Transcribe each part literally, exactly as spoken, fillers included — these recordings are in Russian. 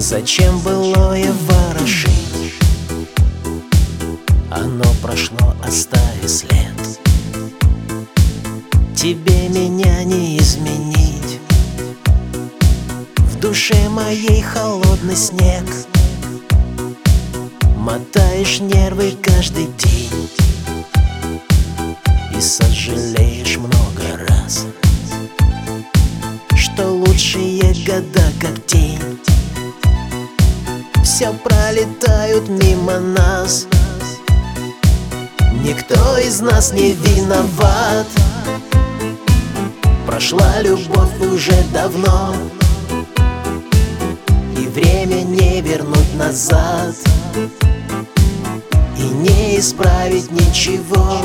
Зачем былое ворошить? Оно прошло, оставив след. Тебе меня не изменить. В душе моей холодный снег. Мотаешь нервы каждый день и сожалеешь много раз, что лучшие года как тень все пролетают мимо нас. Никто из нас не виноват. Прошла любовь уже давно, и время не вернуть назад, и не исправить ничего.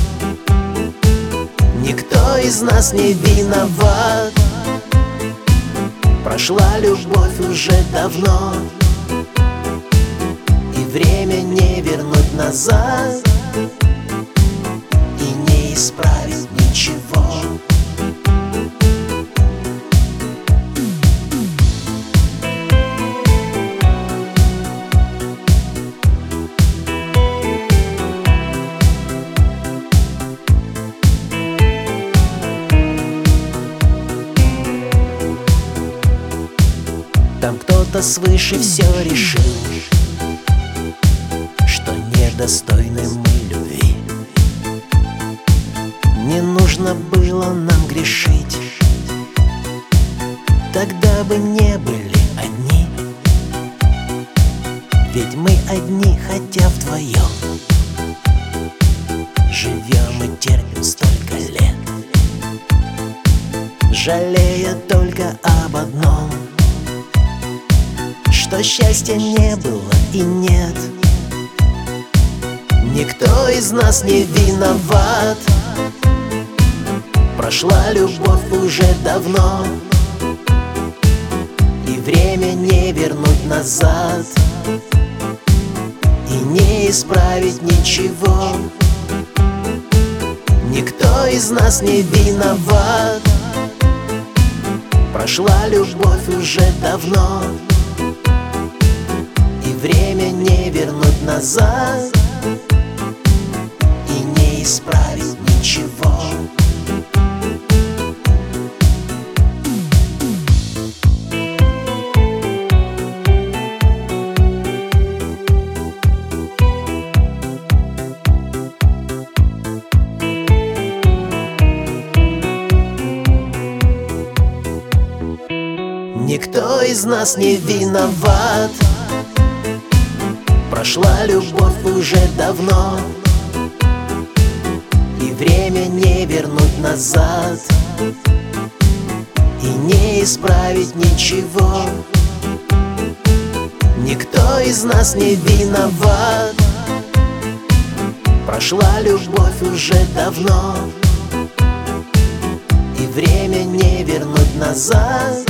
Никто из нас не виноват. Прошла любовь уже давно, и время не вернуть назад, и не исправить ничего. Там кто-то свыше все решил, что недостойны мы любви. Не нужно было нам грешить, тогда бы не были одни. Ведь мы одни, хотя вдвоем живем и терпим столько лет, жалея только об одном, что счастья не было и нет. Никто из нас не виноват. Прошла любовь уже давно, и время не вернуть назад, и не исправить ничего. Никто из нас не виноват. Прошла любовь уже давно, и время не вернуть назад, и не исправить ничего. Никто из нас не виноват. Прошла любовь уже давно, и время не вернуть назад, и не исправить ничего. Никто из нас не виноват. Прошла любовь уже давно, и время не вернуть назад,